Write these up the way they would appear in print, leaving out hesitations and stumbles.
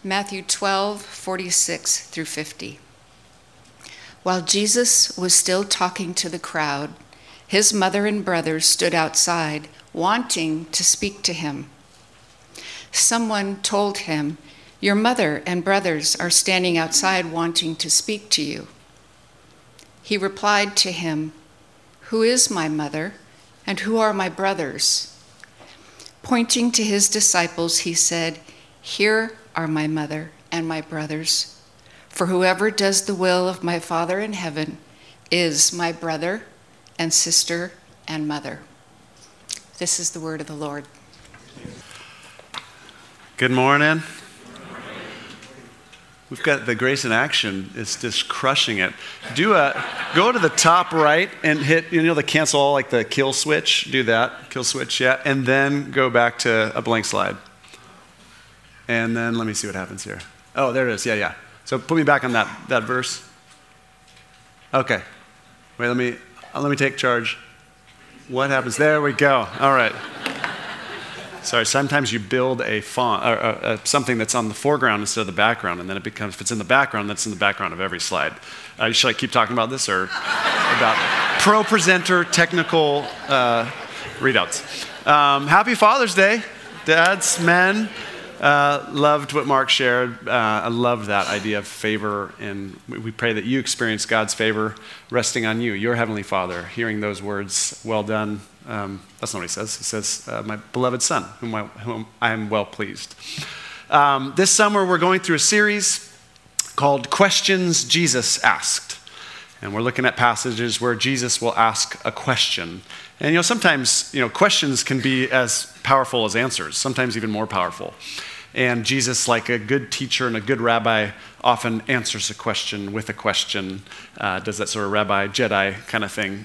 Matthew 12:46 through 50. While Jesus was still talking to the crowd, his mother and brothers stood outside, wanting to speak to him. Someone told him, "Your mother and brothers are standing outside wanting to speak to you." He replied to him, "Who is my mother, and who are my brothers?" Pointing to his disciples, he said, "Here are my mother and my brothers. For whoever does the will of my Father in heaven is my brother and sister and mother." This is the word of the Lord. Good morning. We've got the Grace in Action. It's just crushing it. Go to the top right and hit, the cancel all, like the kill switch. Do that, kill switch, yeah. And then go back to a blank slide. And then let me see what happens here. Oh, there it is, yeah. So put me back on that verse. Okay. Wait, let me take charge. What happens? There we go. All right. Sorry, sometimes you build a font or something that's on the foreground instead of the background, and then it becomes, if it's in the background, that's in the background of every slide. Should I keep talking about this or about pro presenter technical readouts? Happy Father's Day, dads, men. Loved what Mark shared. I love that idea of favor, and we pray that you experience God's favor resting on you, your Heavenly Father, hearing those words, "Well done." That's not what he says. He says, "My beloved Son, whom I am well pleased." This summer, we're going through a series called Questions Jesus Asked. And we're looking at passages where Jesus will ask a question. And sometimes, questions can be as powerful as answers, sometimes even more powerful. And Jesus, like a good teacher and a good rabbi, often answers a question with a question, does that sort of rabbi Jedi kind of thing.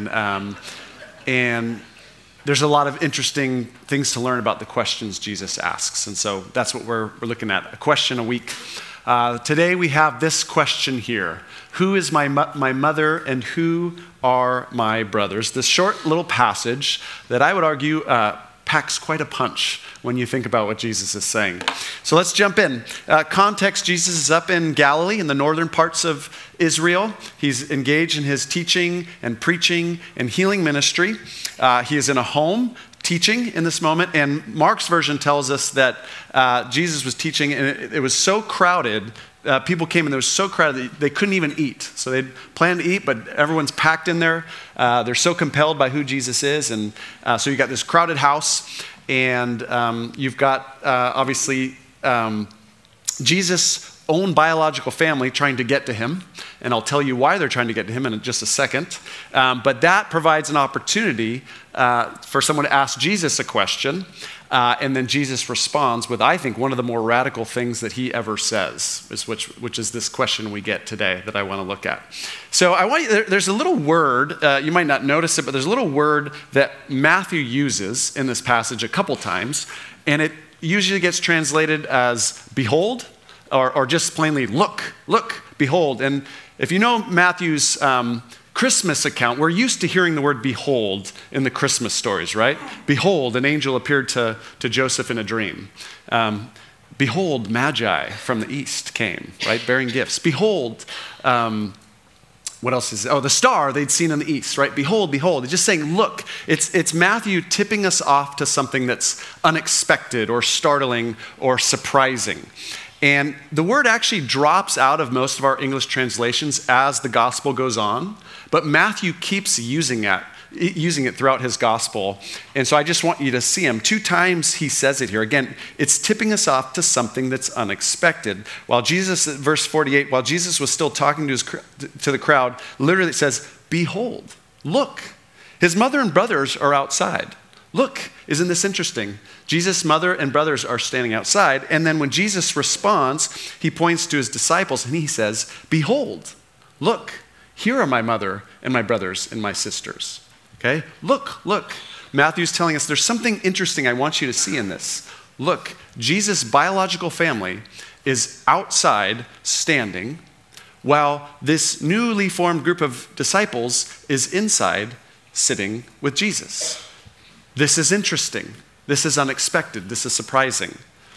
And there's a lot of interesting things to learn about the questions Jesus asks. And so that's what we're looking at, a question a week. Today we have this question here. Who is my mother and who are my brothers? This short little passage that I would argue packs quite a punch when you think about what Jesus is saying. So let's jump in. Context, Jesus is up in Galilee in the northern parts of Israel. He's engaged in his teaching and preaching and healing ministry. He is in a home teaching in this moment, and Mark's version tells us that Jesus was teaching and it was so crowded, people came and it was so crowded that they couldn't even eat. So they'd planned to eat, but everyone's packed in there. They're so compelled by who Jesus is, and so you got this crowded house, and you've got obviously Jesus' own biological family trying to get to him, and I'll tell you why they're trying to get to him in just a second. But that provides an opportunity for someone to ask Jesus a question, and then Jesus responds with, I think, one of the more radical things that he ever says, which is this question we get today that I want to look at. So there's a little word, you might not notice it, but there's a little word that Matthew uses in this passage a couple times, and it usually gets translated as behold, or just plainly look, behold. And if you know Matthew's Christmas account, we're used to hearing the word behold in the Christmas stories, right? Behold, an angel appeared to Joseph in a dream. Behold, magi from the east came, right, bearing gifts. Behold, what else is it? Oh, the star they'd seen in the east, right? Behold. It's just saying, look. It's Matthew tipping us off to something that's unexpected or startling or surprising. And the word actually drops out of most of our English translations as the gospel goes on, but Matthew keeps using it throughout his gospel. And so I just want you to see him. 2 times he says it here. Again, it's tipping us off to something that's unexpected. While Jesus, verse 48, while Jesus was still talking to the crowd, literally it says, behold, look, his mother and brothers are outside. Look, isn't this interesting? Jesus' mother and brothers are standing outside, and then when Jesus responds, he points to his disciples and he says, behold, look, here are my mother and my brothers and my sisters. Okay? Look. Matthew's telling us there's something interesting I want you to see in this. Look, Jesus' biological family is outside standing, while this newly formed group of disciples is inside sitting with Jesus. This is interesting. This is unexpected. This is surprising.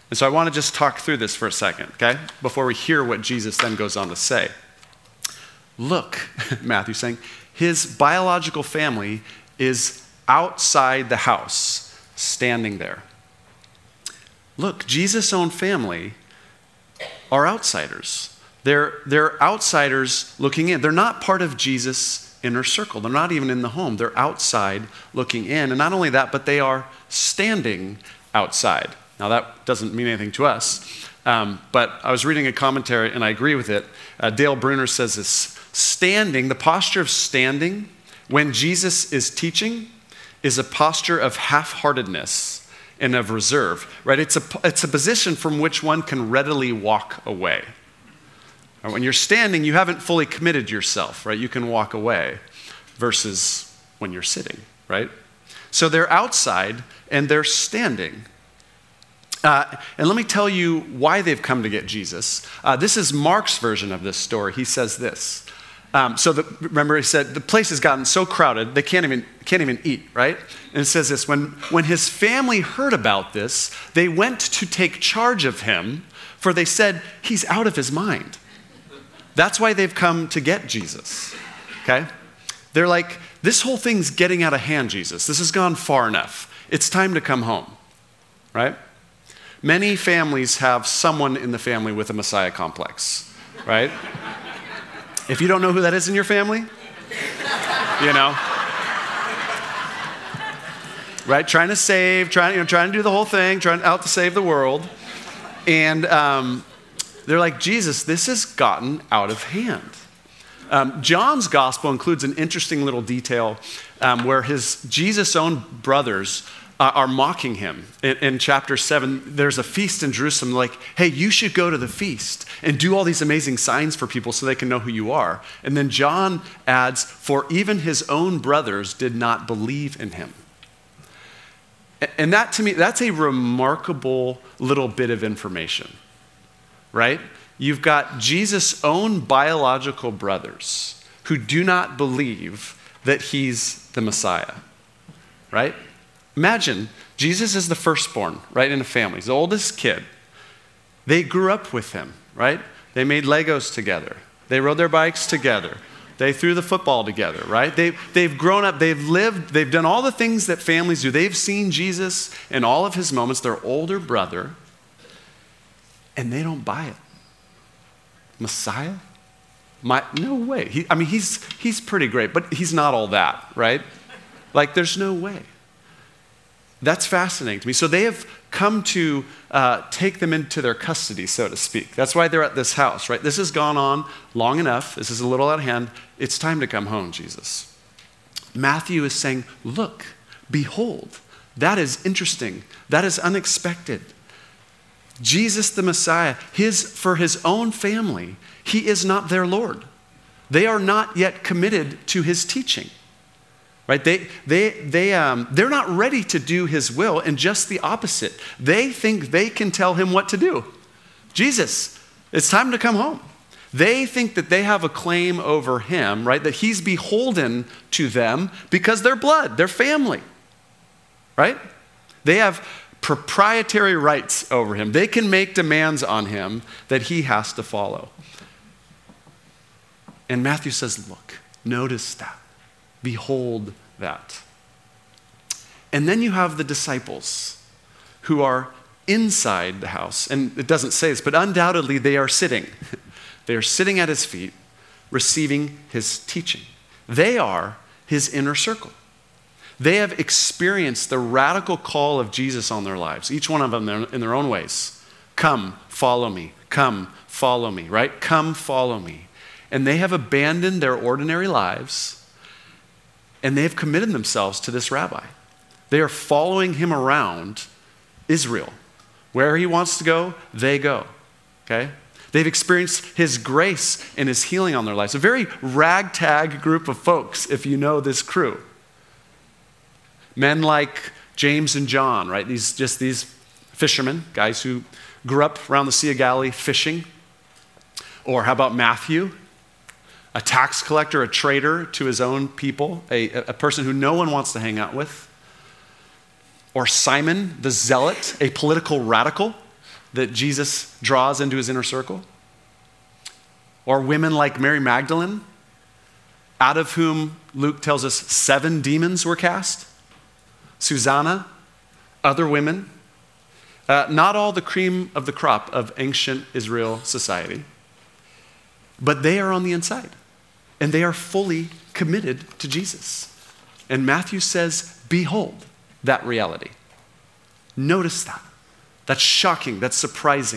And so I want to just talk through this for a second, okay? Before we hear what Jesus then goes on to say. Look, Matthew's saying, his biological family is outside the house, standing there. Look, Jesus' own family are outsiders. They're outsiders looking in. They're not part of Jesus' inner circle. They're not even in the home. They're outside looking in. And not only that, but they are standing outside. Now, that doesn't mean anything to us, but I was reading a commentary, and I agree with it. Dale Bruner says this: standing, the posture of standing when Jesus is teaching is a posture of half-heartedness and of reserve, right? It's a position from which one can readily walk away. When you're standing, you haven't fully committed yourself, right? You can walk away versus when you're sitting, right? So they're outside and they're standing. And let me tell you why they've come to get Jesus. This is Mark's version of this story. He says this. Remember, he said the place has gotten so crowded they can't even eat, right? And it says this: when his family heard about this, they went to take charge of him, for they said he's out of his mind. That's why they've come to get Jesus. Okay? They're like, this whole thing's getting out of hand, Jesus. This has gone far enough. It's time to come home, right? Many families have someone in the family with a Messiah complex, right? If you don't know who that is in your family, right? Trying to save, trying to do the whole thing, trying out to save the world. And they're like, Jesus, this has gotten out of hand. John's gospel includes an interesting little detail where Jesus' own brothers are mocking him. In chapter 7, there's a feast in Jerusalem. Like, hey, you should go to the feast and do all these amazing signs for people so they can know who you are. And then John adds, for even his own brothers did not believe in him. And that, to me, that's a remarkable little bit of information, right? You've got Jesus' own biological brothers who do not believe that he's the Messiah, right? Imagine, Jesus is the firstborn, right, in a family. He's the oldest kid. They grew up with him, right? They made Legos together. They rode their bikes together. They threw the football together, right? They've grown up, they've lived, they've done all the things that families do. They've seen Jesus in all of his moments, their older brother, and they don't buy it. Messiah? No way. He's pretty great, but he's not all that, right? Like, there's no way. That's fascinating to me. So they have come to take them into their custody, so to speak. That's why they're at this house, right? This has gone on long enough. This is a little out of hand. It's time to come home, Jesus. Matthew is saying, look, behold, that is interesting. That is unexpected. Jesus the Messiah, for his own family, he is not their Lord. They are not yet committed to his teaching. Right? They're not ready to do his will, and just the opposite. They think they can tell him what to do. Jesus, it's time to come home. They think that they have a claim over him, right? That he's beholden to them because they're blood, they're family, right? They have proprietary rights over him. They can make demands on him that he has to follow. And Matthew says, look, notice that. Behold that. And then you have the disciples who are inside the house. And it doesn't say this, but undoubtedly they are sitting. They are sitting at his feet, receiving his teaching. They are his inner circle. They have experienced the radical call of Jesus on their lives, each one of them in their own ways. Come, follow me. Come, follow me, right? Come, follow me. And they have abandoned their ordinary lives, and they have committed themselves to this rabbi. They are following him around Israel. Where he wants to go, they go, okay? They've experienced his grace and his healing on their lives. A very ragtag group of folks, if you know this crew. Men like James and John, right? These fishermen, guys who grew up around the Sea of Galilee fishing. Or how about Matthew? A tax collector, a traitor to his own people, a person who no one wants to hang out with. Or Simon the Zealot, a political radical, that Jesus draws into his inner circle? Or women like Mary Magdalene, out of whom Luke tells us 7 demons were cast? Susanna, other women, not all the cream of the crop of ancient Israel society, but they are on the inside, and they are fully committed to Jesus. And Matthew says, behold that reality. Notice that. That's shocking. That's surprising.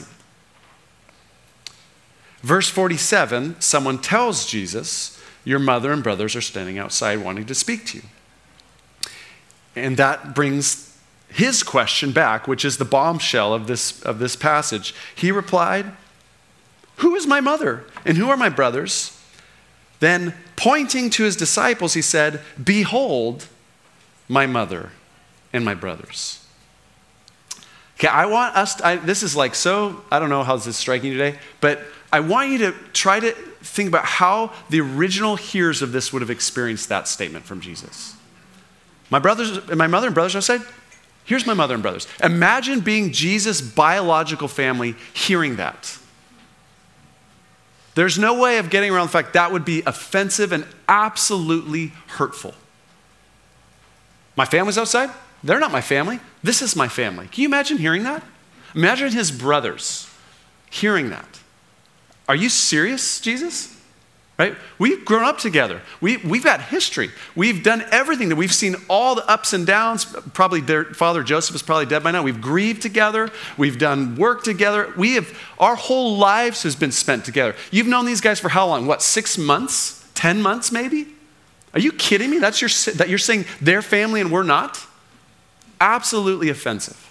Verse 47, someone tells Jesus, your mother and brothers are standing outside wanting to speak to you. And that brings his question back, which is the bombshell of this passage. He replied, who is my mother and who are my brothers? Then pointing to his disciples, he said, behold my mother and my brothers. Okay, I want us this is like so, I don't know how this is striking you today, but I want you to try to think about how the original hearers of this would have experienced that statement from Jesus. My mother and brothers outside, here's my mother and brothers. Imagine being Jesus' biological family hearing that. There's no way of getting around the fact that would be offensive and absolutely hurtful. My family's outside? They're not my family. This is my family. Can you imagine hearing that? Imagine his brothers hearing that. Are you serious, Jesus? Right? We've grown up together. We've got history. We've done everything that we've seen, all the ups and downs. Probably their father Joseph is probably dead by now. We've grieved together. We've done work together. Our whole lives has been spent together. You've known these guys for how long? What, 6 months? 10 months maybe? Are you kidding me? That you're saying their family and we're not? Absolutely offensive.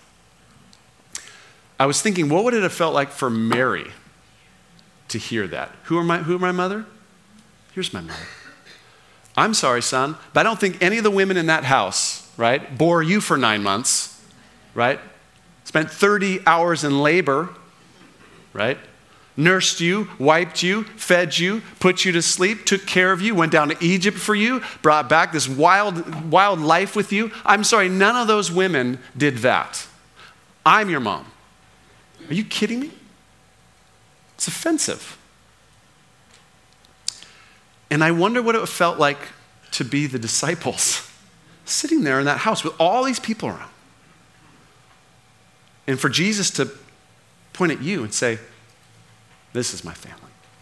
I was thinking, what would it have felt like for Mary to hear that? Who are my mother? Here's my mother. I'm sorry, son, but I don't think any of the women in that house, right, bore you for 9 months, right? Spent 30 hours in labor, right? Nursed you, wiped you, fed you, put you to sleep, took care of you, went down to Egypt for you, brought back this wild life with you. I'm sorry, none of those women did that. I'm your mom. Are you kidding me? It's offensive. And I wonder what it felt like to be the disciples sitting there in that house with all these people around. And for Jesus to point at you and say, this is my family.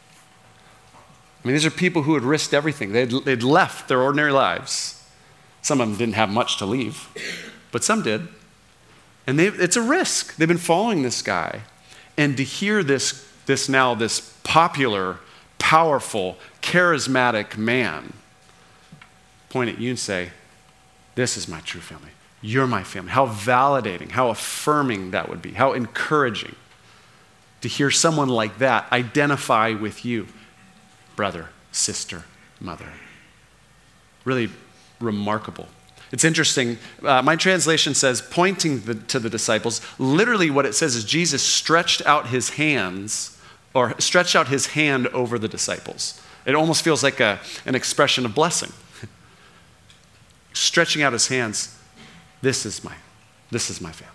I mean, these are people who had risked everything. They'd left their ordinary lives. Some of them didn't have much to leave, but some did. And it's a risk. They've been following this guy. And to hear this popular, powerful, charismatic man point at you and say, this is my true family. You're my family. How validating, how affirming that would be, how encouraging to hear someone like that identify with you, brother, sister, mother. Really remarkable. It's interesting. My translation says, pointing to the disciples. Literally what it says is Jesus stretched out his hands, or stretched out his hand over the disciples. It almost feels like an expression of blessing. Stretching out his hands. This is my family.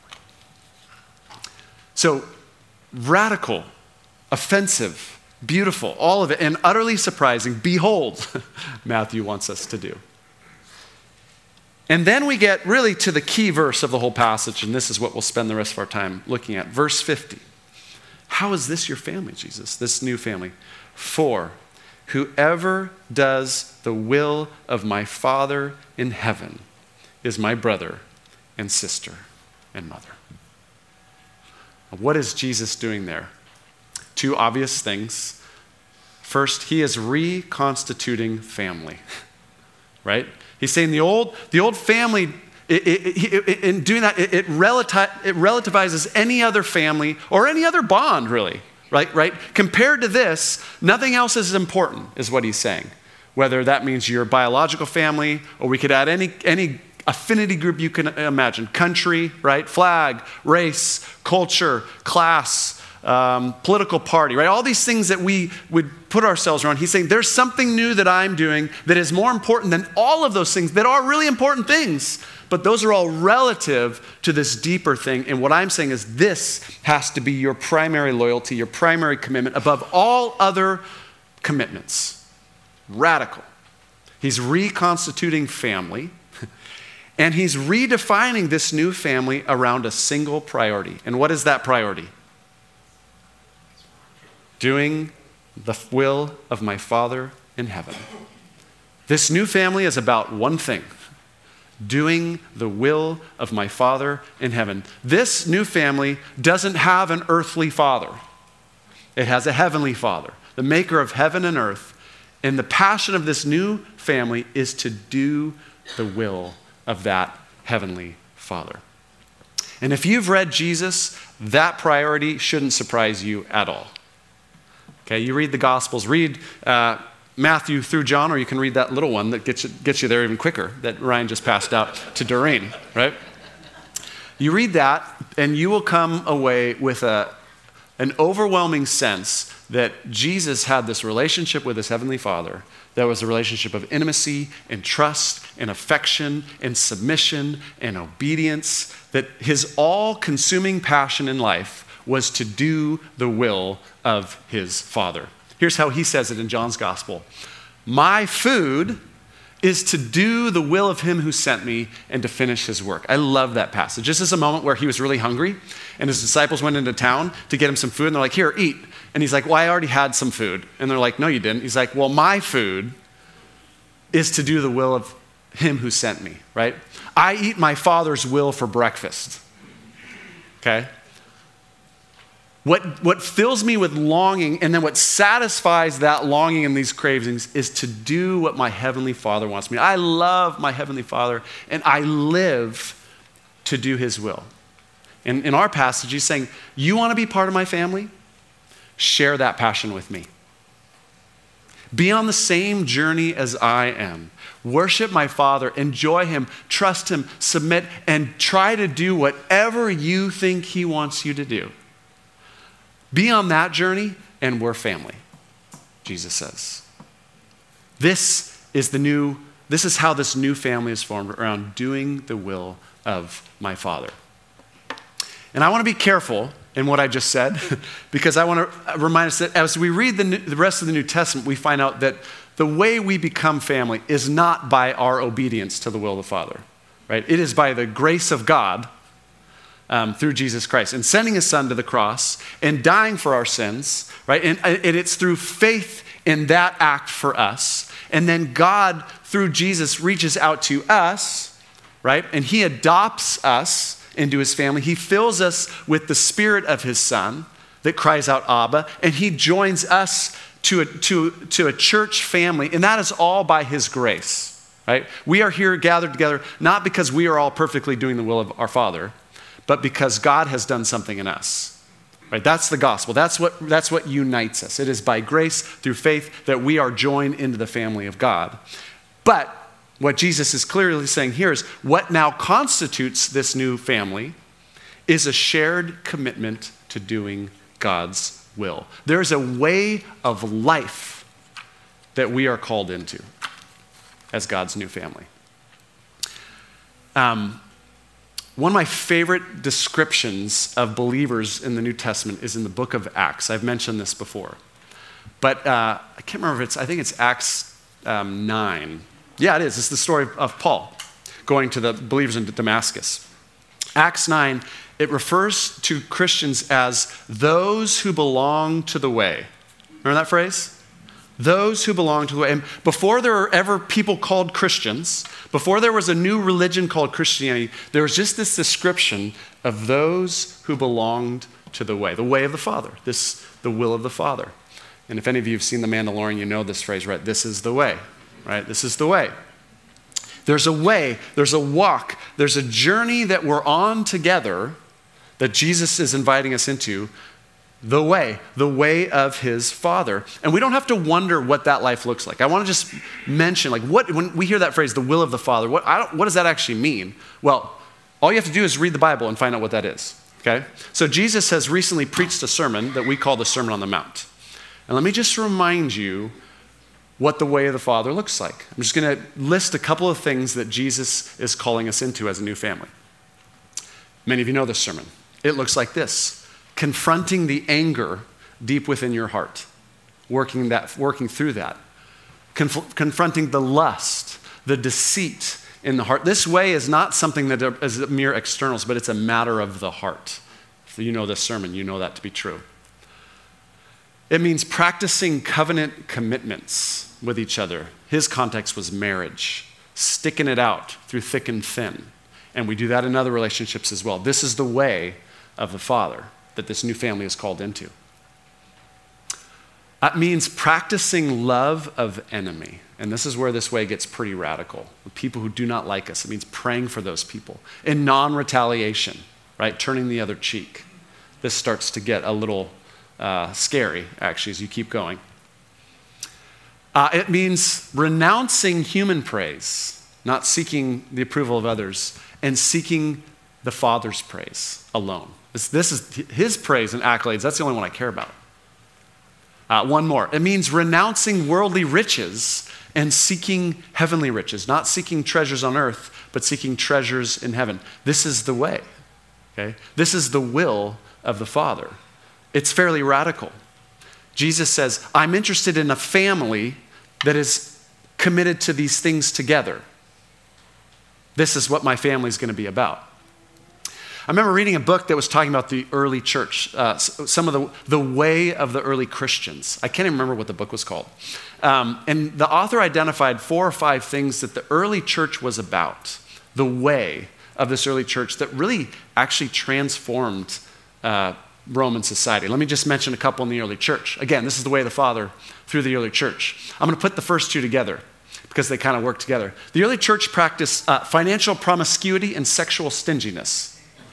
So radical, offensive, beautiful, all of it, and utterly surprising. Behold, Matthew wants us to do. And then we get really to the key verse of the whole passage, and this is what we'll spend the rest of our time looking at. Verse 50. How is this your family, Jesus, this new family? For whoever does the will of my Father in heaven is my brother and sister and mother. What is Jesus doing there? 2 obvious things. First, he is reconstituting family, right? He's saying the old family, in doing that, it relativizes any other family or any other bond, really, right? Compared to this, nothing else is important, is what he's saying. Whether that means your biological family, or we could add any affinity group you can imagine. Country, right? Flag, race, culture, class, political party, right? All these things that we would put ourselves around. He's saying there's something new that I'm doing that is more important than all of those things that are really important things. But those are all relative to this deeper thing. And what I'm saying is this has to be your primary loyalty, your primary commitment above all other commitments. Radical. He's reconstituting family. And he's redefining this new family around a single priority. And what is that priority? Doing the will of my Father in heaven. This new family is about one thing. Doing the will of my Father in heaven. This new family doesn't have an earthly father. It has a heavenly Father, the maker of heaven and earth. And the passion of this new family is to do the will of that heavenly Father. And if you've read Jesus, that priority shouldn't surprise you at all. Okay, you read the Gospels, read Matthew through John, or you can read that little one that gets you there even quicker that Ryan just passed out to Doreen, right? You read that, and you will come away with an overwhelming sense that Jesus had this relationship with his heavenly Father that was a relationship of intimacy and trust and affection and submission and obedience, that his all-consuming passion in life was to do the will of his Father. Here's how he says it in John's Gospel. My food is to do the will of him who sent me and to finish his work. I love that passage. This is a moment where he was really hungry and his disciples went into town to get him some food and they're like, here, eat. And he's like, well, I already had some food. And they're like, no, you didn't. He's like, well, my food is to do the will of him who sent me, right? I eat my Father's will for breakfast, okay? What fills me with longing and then what satisfies that longing and these cravings is to do what my Heavenly Father wants me. I love my Heavenly Father and I live to do his will. And in our passage, he's saying, you want to be part of my family? Share that passion with me. Be on the same journey as I am. Worship my Father, enjoy him, trust him, submit, and try to do whatever you think he wants you to do. Be on that journey, and we're family, Jesus says. This is how this new family is formed, around doing the will of my Father. And I want to be careful in what I just said, because I want to remind us that as we read the rest of the New Testament, we find out that the way we become family is not by our obedience to the will of the Father, right? It is by the grace of God through Jesus Christ and sending his son to the cross and dying for our sins, right? And it's through faith in that act for us. And then God, through Jesus, reaches out to us, right? And he adopts us into his family. He fills us with the spirit of his son that cries out, Abba, and he joins us to a church family, and that is all by his grace, right? We are here gathered together not because we are all perfectly doing the will of our Father, but because God has done something in us, right? That's the gospel. That's what unites us. It is by grace through faith that we are joined into the family of God. But what Jesus is clearly saying here is what now constitutes this new family is a shared commitment to doing God's will. There's a way of life that we are called into as God's new family. One of my favorite descriptions of believers in the New Testament is in the book of Acts. I've mentioned this before. But I can't remember if I think it's Acts 9. Yeah, it is. It's the story of Paul going to the believers in Damascus. Acts 9, it refers to Christians as those who belong to the way. Remember that phrase? Those who belong to the way. And before there were ever people called Christians, before there was a new religion called Christianity, there was just this description of those who belonged to the way of the Father, the will of the Father. And if any of you have seen The Mandalorian, you know this phrase, right? This is the way, right? This is the way. There's a way, there's a walk, there's a journey that we're on together that Jesus is inviting us into, the way of his Father. And we don't have to wonder what that life looks like. I want to just mention, when we hear that phrase, the will of the Father, what does that actually mean? Well, all you have to do is read the Bible and find out what that is. Okay? So Jesus has recently preached a sermon that we call the Sermon on the Mount. And let me just remind you what the way of the Father looks like. I'm just going to list a couple of things that Jesus is calling us into as a new family. Many of you know this sermon. It looks like this: confronting the anger deep within your heart, working through that, confronting the lust, the deceit in the heart. This way is not something that is mere externals, but it's a matter of the heart. If you know this sermon, you know that to be true. It means practicing covenant commitments with each other. His context was marriage, sticking it out through thick and thin. And we do that in other relationships as well. This is the way of the Father that this new family is called into. It means practicing love of enemy. And this is where this way gets pretty radical. The people who do not like us, it means praying for those people in non-retaliation, right? Turning the other cheek. This starts to get a little scary, actually, as you keep going. It means renouncing human praise, not seeking the approval of others, and seeking the Father's praise alone. This is his praise and accolades. That's the only one I care about. One more. It means renouncing worldly riches and seeking heavenly riches, not seeking treasures on earth, but seeking treasures in heaven. This is the way. Okay? This is the will of the Father. It's fairly radical. Jesus says, I'm interested in a family that is committed to these things together. This is what my family is going to be about. I remember reading a book that was talking about the early church, some of the way of the early Christians. I can't even remember what the book was called. And the author identified 4 or 5 things that the early church was about, the way of this early church that really actually transformed Roman society. Let me just mention a couple in the early church. Again, this is the way of the Father through the early church. I'm going to put the first 2 together because they kind of work together. The early church practiced financial promiscuity and sexual stinginess.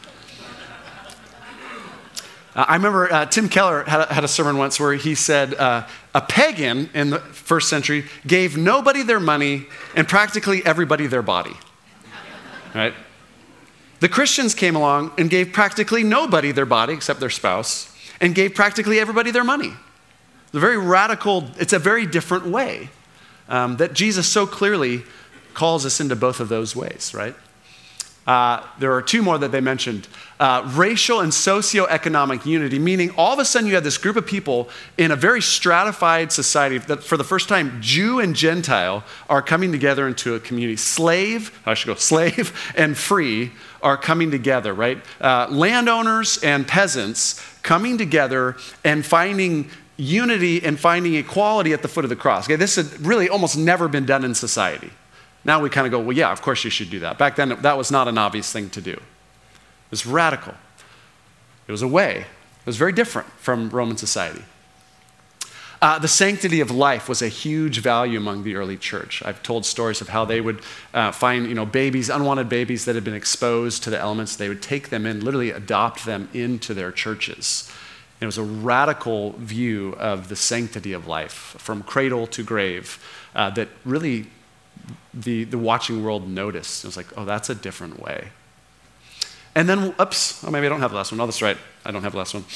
I remember Tim Keller had a sermon once where he said a pagan in the first century gave nobody their money and practically everybody their body. Right? The Christians came along and gave practically nobody their body except their spouse and gave practically everybody their money. It's a very radical, it's a very different way that Jesus so clearly calls us into both of those ways, right? There are 2 more that they mentioned. Racial and socioeconomic unity, meaning all of a sudden you have this group of people in a very stratified society that for the first time, Jew and Gentile are coming together into a community. Slave and free are coming together, right? Landowners and peasants coming together and finding unity and finding equality at the foot of the cross. Okay, this had really almost never been done in society. Now we kind of go, well, yeah, of course you should do that. Back then, that was not an obvious thing to do. It was radical. It was a way. It was very different from Roman society. The sanctity of life was a huge value among the early church. I've told stories of how they would find, babies, unwanted babies that had been exposed to the elements. They would take them in, literally adopt them into their churches. It was a radical view of the sanctity of life from cradle to grave that really the watching world noticed. It was like, oh, that's a different way. And then, maybe I don't have the last one. Oh, that's right. I don't have the last one.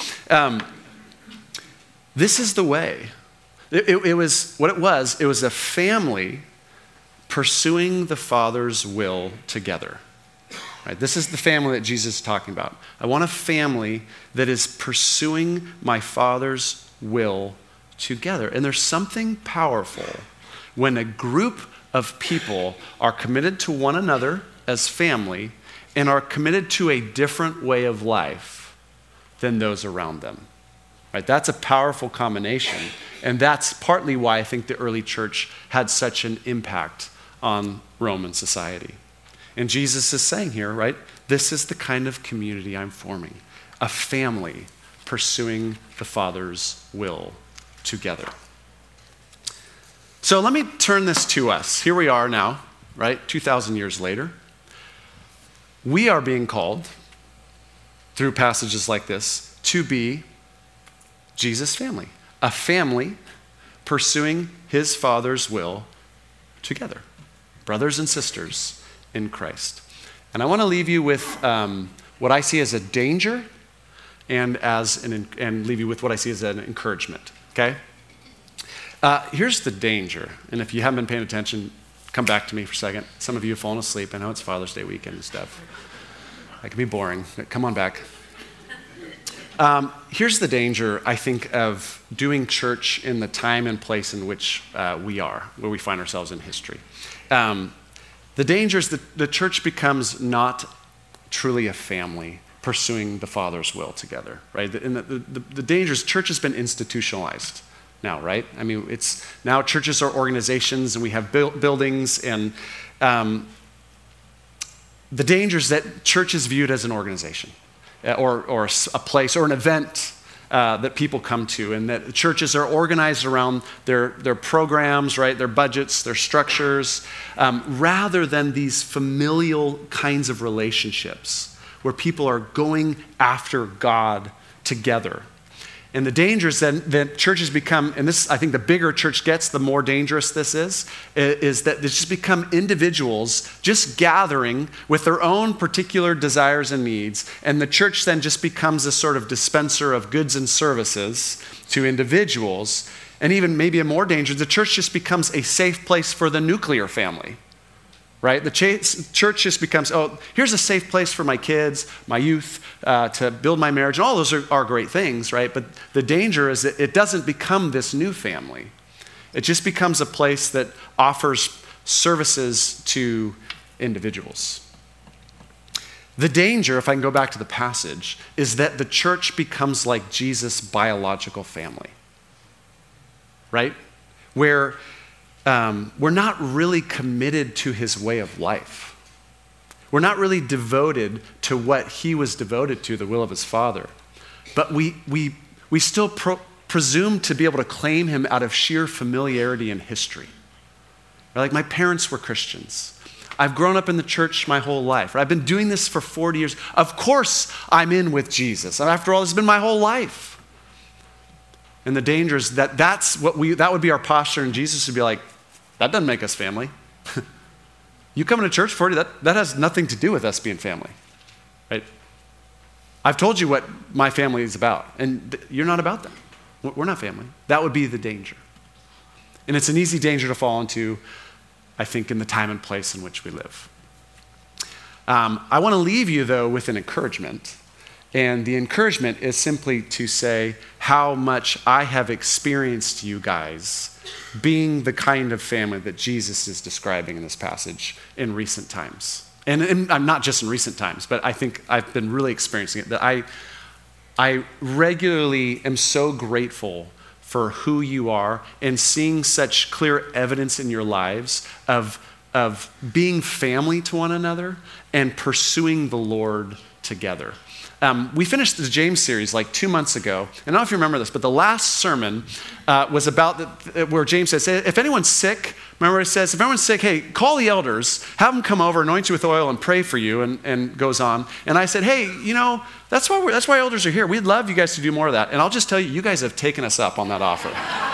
This is the way. It was a family pursuing the Father's will together. Right? This is the family that Jesus is talking about. I want a family that is pursuing my Father's will together. And there's something powerful when a group of people are committed to one another as family and are committed to a different way of life than those around them. Right? That's a powerful combination. And that's partly why I think the early church had such an impact on Roman society. And Jesus is saying here, right, this is the kind of community I'm forming. A family pursuing the Father's will together. So let me turn this to us. Here we are now, right, 2,000 years later. We are being called, through passages like this, to be Jesus' family. A family pursuing his Father's will together. Brothers and sisters in Christ. And I want to leave you with what I see as a danger and and leave you with what I see as an encouragement, okay? Here's the danger, and if you haven't been paying attention, come back to me for a second. Some of you have fallen asleep. I know it's Father's Day weekend and stuff. That can be boring. Come on back. Here's the danger, I think, of doing church in the time and place in which we are, where we find ourselves in history. The danger is that the church becomes not truly a family pursuing the Father's will together, right? And the danger is church has been institutionalized now, right? I mean, it's now churches are organizations and we have buildings, and the danger is that church is viewed as an organization or a place or an event that people come to, and that churches are organized around their programs, right? Their budgets, their structures, rather than these familial kinds of relationships where people are going after God together. And the danger is that churches become, and this, I think the bigger church gets, the more dangerous this is that they just become individuals just gathering with their own particular desires and needs, and the church then just becomes a sort of dispenser of goods and services to individuals. And even maybe a more danger, the church just becomes a safe place for the nuclear family. Right? The church just becomes, here's a safe place for my kids, my youth, to build my marriage. And all those are great things, right? But the danger is that it doesn't become this new family. It just becomes a place that offers services to individuals. The danger, if I can go back to the passage, is that the church becomes like Jesus' biological family. Right? Where we're not really committed to his way of life. We're not really devoted to what he was devoted to, the will of his Father. But we still presume to be able to claim him out of sheer familiarity and history. Like, my parents were Christians. I've grown up in the church my whole life. I've been doing this for 40 years. Of course I'm in with Jesus. And after all, it's been my whole life. And the danger is that that would be our posture, and Jesus would be like, that doesn't make us family. You coming to church 40, that has nothing to do with us being family, right? I've told you what my family is about, and you're not about that. We're not family. That would be the danger. And it's an easy danger to fall into, I think, in the time and place in which we live. I want to leave you, though, with an encouragement. And the encouragement is simply to say how much I have experienced you guys being the kind of family that Jesus is describing in this passage in recent times. And I'm not just in recent times, but I think I've been really experiencing it. That I regularly am so grateful for who you are and seeing such clear evidence in your lives of being family to one another and pursuing the Lord together. We finished the James series like 2 months ago. And I don't know if you remember this, but the last sermon was about where James says, if anyone's sick, remember it says, if anyone's sick, hey, call the elders, have them come over, anoint you with oil, and pray for you, and goes on. And I said, hey, that's why elders are here. We'd love you guys to do more of that. And I'll just tell you, you guys have taken us up on that offer.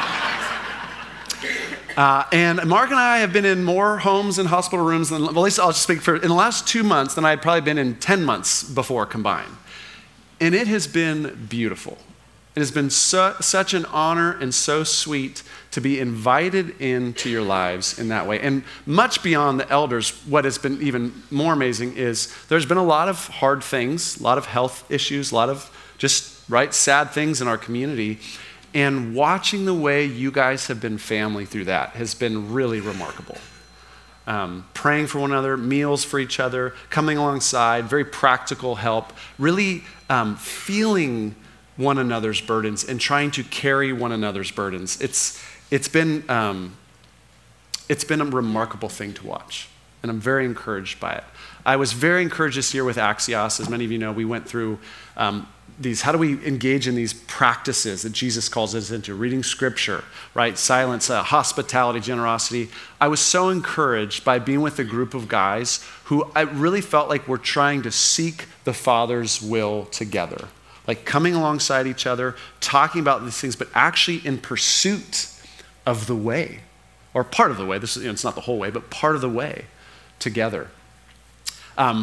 And Mark and I have been in more homes and hospital rooms than, well, at least I'll just speak for, in the last 2 months than I had probably been in 10 months before combined. And it has been beautiful. It has been such an honor and so sweet to be invited into your lives in that way. And much beyond the elders, what has been even more amazing is there's been a lot of hard things, a lot of health issues, a lot of just, sad things in our community. And watching the way you guys have been family through that has been really remarkable. Praying for one another, meals for each other, coming alongside, very practical help, really feeling one another's burdens and trying to carry one another's burdens. It's been a remarkable thing to watch, and I'm very encouraged by it. I was very encouraged this year with Axios. As many of you know, we went through how do we engage in these practices that Jesus calls us into? Reading scripture, right? Silence, hospitality, generosity. I was so encouraged by being with a group of guys who I really felt like were trying to seek the Father's will together. Like coming alongside each other, talking about these things, but actually in pursuit of the way, or part of the way. This is, it's not the whole way, but part of the way together.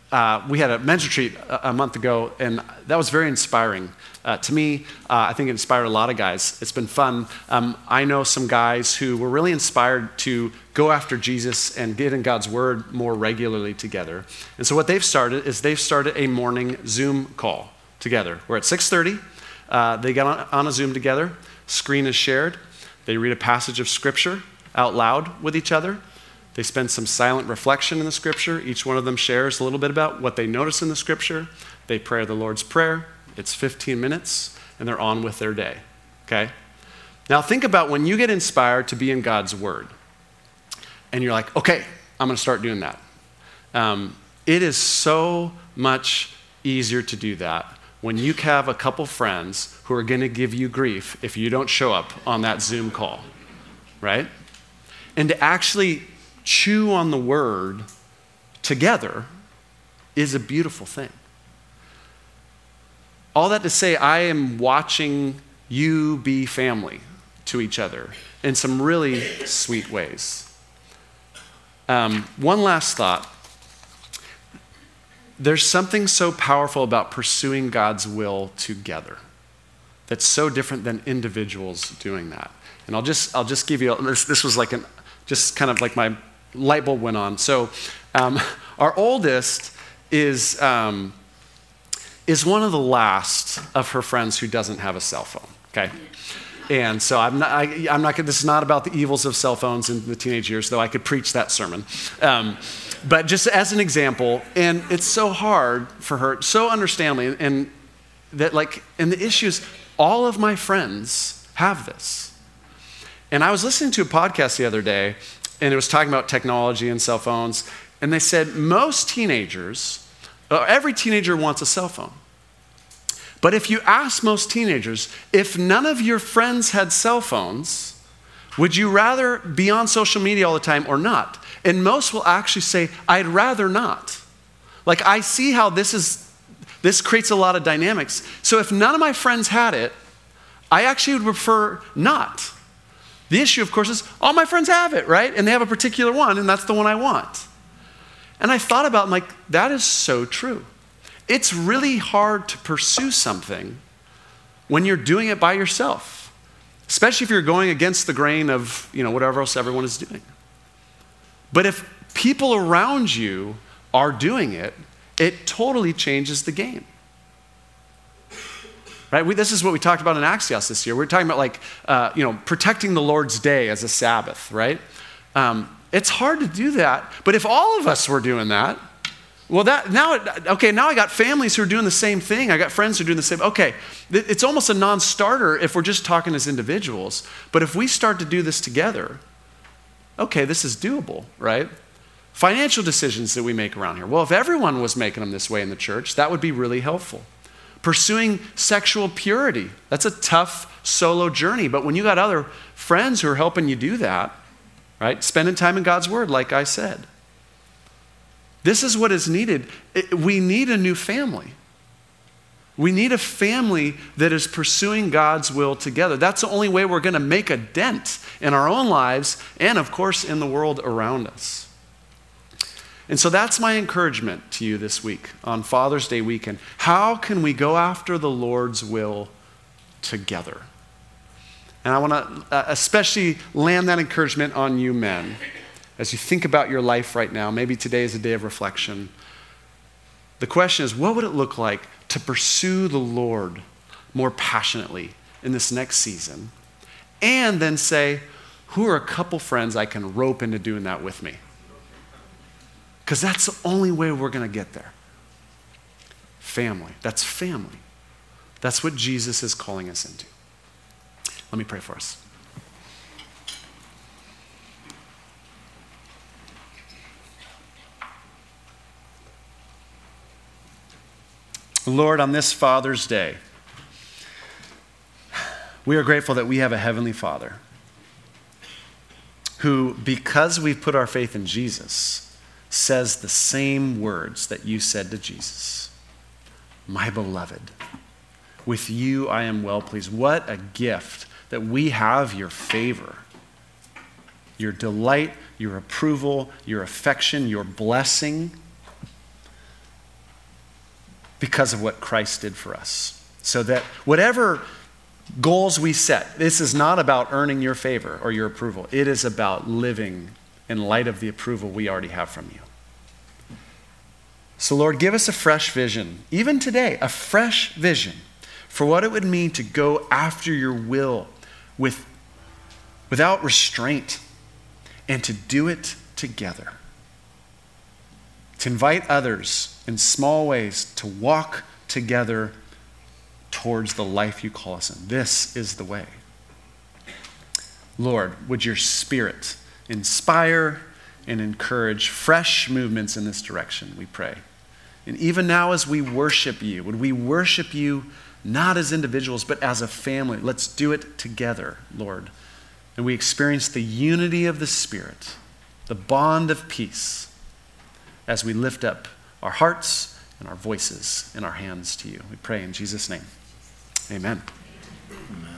we had a men's retreat a month ago, and that was very inspiring. To me, I think it inspired a lot of guys. It's been fun. I know some guys who were really inspired to go after Jesus and get in God's word more regularly together. And so what they've started is a morning Zoom call together. We're at 6:30. They get on a Zoom together. Screen is shared. They read a passage of Scripture out loud with each other. They spend some silent reflection in the Scripture. Each one of them shares a little bit about what they notice in the Scripture. They pray the Lord's Prayer. It's 15 minutes, and they're on with their day, okay? Now think about when you get inspired to be in God's Word, and you're like, okay, I'm going to start doing that. It is so much easier to do that when you have a couple friends who are going to give you grief if you don't show up on that Zoom call, right? And to actually chew on the Word together is a beautiful thing. All that to say, I am watching you be family to each other in some really sweet ways. One last thought. There's something so powerful about pursuing God's will together that's so different than individuals doing that. And I'll just give you, this was like just kind of like my light bulb went on. So our oldest is one of the last of her friends who doesn't have a cell phone, okay? And so I'm not, this is not about the evils of cell phones in the teenage years, though I could preach that sermon. But just as an example, and it's so hard for her, so understandably, and the issue is all of my friends have this. And I was listening to a podcast the other day, and it was talking about technology and cell phones, and they said most teenagers, every teenager wants a cell phone. But if you ask most teenagers, if none of your friends had cell phones, would you rather be on social media all the time or not? And most will actually say, I'd rather not. Like, I see how this creates a lot of dynamics. So if none of my friends had it, I actually would prefer not. The issue, of course, is all my friends have it, right? And they have a particular one, and that's the one I want. And I thought about, that is so true. It's really hard to pursue something when you're doing it by yourself, especially if you're going against the grain of, whatever else everyone is doing. But if people around you are doing it, it totally changes the game. Right? This is what we talked about in Axios this year. We're talking about protecting the Lord's day as a Sabbath, right? It's hard to do that, but if all of us were doing that, well, now I got families who are doing the same thing. I got friends who are doing the same. Okay, it's almost a non-starter if we're just talking as individuals. But if we start to do this together, okay, this is doable, right? Financial decisions that we make around here. Well, if everyone was making them this way in the church, that would be really helpful. Pursuing sexual purity, that's a tough solo journey. But when you got other friends who are helping you do that, right? Spending time in God's Word, like I said. This is what is needed. We need a new family. We need a family that is pursuing God's will together. That's the only way we're going to make a dent in our own lives and, of course, in the world around us. And so that's my encouragement to you this week on Father's Day weekend. How can we go after the Lord's will together? And I want to especially land that encouragement on you men. As you think about your life right now, maybe today is a day of reflection. The question is, what would it look like to pursue the Lord more passionately in this next season? And then say, who are a couple friends I can rope into doing that with me? Because that's the only way we're going to get there. Family. That's family. That's what Jesus is calling us into. Let me pray for us. Lord, on this Father's Day, we are grateful that we have a Heavenly Father who, because we've put our faith in Jesus, says the same words that you said to Jesus. My beloved, with you I am well pleased. What a gift that we have your favor, your delight, your approval, your affection, your blessing. because of what Christ did for us. So that whatever goals we set, this is not about earning your favor or your approval. It is about living in light of the approval we already have from you. So Lord, give us a fresh vision, even today, a fresh vision for what it would mean to go after your will without restraint and to do it together. To invite others in small ways to walk together towards the life you call us in. This is the way. Lord, would your Spirit inspire and encourage fresh movements in this direction, we pray. And even now as we worship you, would we worship you not as individuals, but as a family? Let's do it together, Lord. And we experience the unity of the Spirit, the bond of peace, as we lift up our hearts and our voices and our hands to you. We pray in Jesus' name. Amen. Amen.